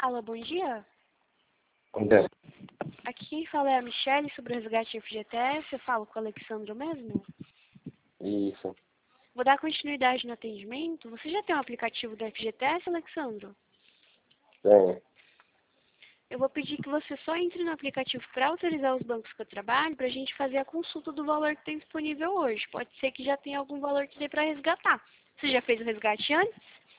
Alô, bom dia. Onde é? Aqui quem fala é a Michelle sobre o resgate FGTS. Eu falo com o Alexandro mesmo. Isso. Vou dar continuidade no atendimento. Você já tem um aplicativo do FGTS, Alexandro? Tem. Eu vou pedir que você só entre no aplicativo para autorizar os bancos que eu trabalho para a gente fazer a consulta do valor que tem disponível hoje. Pode ser que já tenha algum valor que dê para resgatar. Você já fez o resgate antes?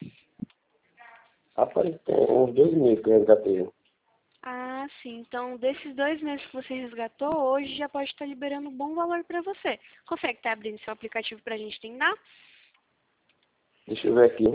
Rapaz, tem uns 2 meses que eu resgatei. Ah, sim. Então, desses 2 meses que você resgatou, hoje já pode estar liberando um bom valor para você. Consegue estar abrindo seu aplicativo para a gente tentar? Deixa eu ver aqui.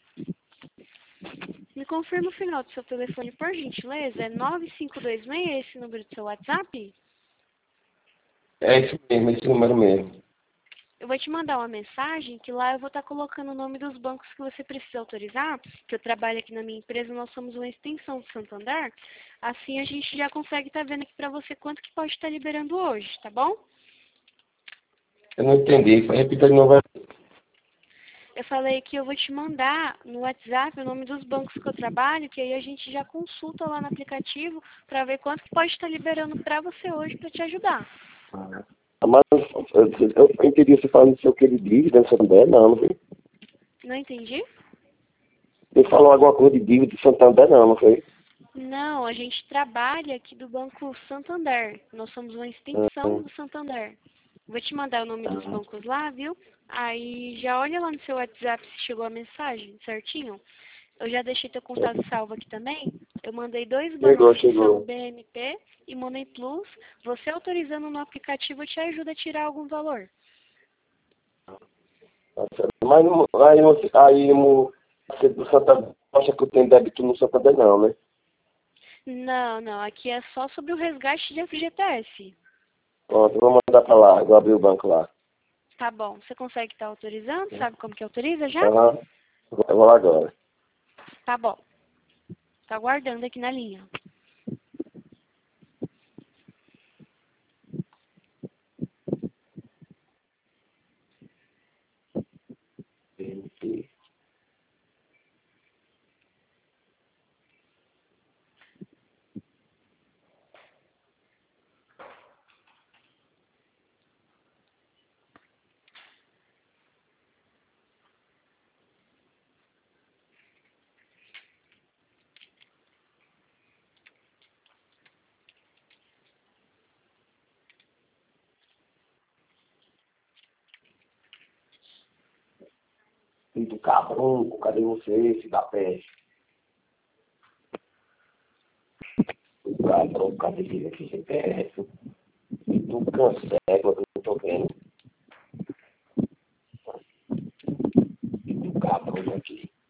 Me confirma o final do seu telefone, por gentileza. É 9526 esse número do seu WhatsApp? É isso mesmo, esse número mesmo. Eu vou te mandar uma mensagem que lá eu vou estar colocando o nome dos bancos que você precisa autorizar, que eu trabalho aqui na minha empresa, nós somos uma extensão do Santander. Assim a gente já consegue estar vendo aqui para você quanto que pode estar liberando hoje, tá bom? Eu não entendi. Repita de novo. Eu falei que eu vou te mandar no WhatsApp o nome dos bancos que eu trabalho, que aí a gente já consulta lá no aplicativo para ver quanto que pode estar liberando para você hoje para te ajudar. Mas eu entendi você falando seu que ele dívida no Santander, não foi? Não entendi? Ele falou alguma coisa de dívida do Santander, não foi? Não, a gente trabalha aqui do Banco Santander. Nós somos uma extensão do Santander. Vou te mandar o nome dos bancos lá, viu? Aí já olha lá no seu WhatsApp se chegou a mensagem, certinho? Eu já deixei teu contato salvo aqui também. Eu mandei 2 bancos que são Chegou. BNP e Money Plus. Você autorizando no aplicativo te ajuda a tirar algum valor. Tá certo. Mas você do Santander acha que eu tenho débito no Santander, não, né? Não, não. Aqui é só sobre o resgate de FGTS. Pronto, eu vou mandar pra lá. Eu vou abrir o banco lá. Tá bom. Você consegue estar autorizando? Sabe como que autoriza já? Aham. Eu vou lá agora. Tá bom. Tá aguardando aqui na linha. Filho do cabrão, cadê você, filho da peste? Filho do cabrão, cadê esse GPS? Filho do cancela que eu tô vendo. Filho do cabrão aqui.